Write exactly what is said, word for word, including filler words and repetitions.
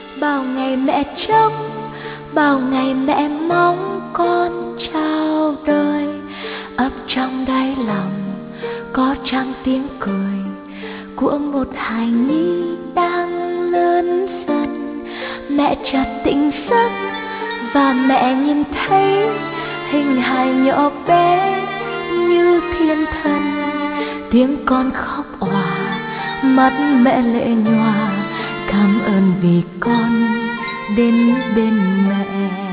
Bao ngày mẹ trông, bao ngày mẹ mong con chào đời. Ấp trong đáy lòng có chăng tiếng cười của một hài nhi đang lớn dần. Mẹ chợt tỉnh giấc và mẹ nhìn thấy hình hài nhỏ bé như thiên thần. Tiếng con khóc òa, mắt mẹ lệ nhòa, cảm ơn vì con đến bên mẹ.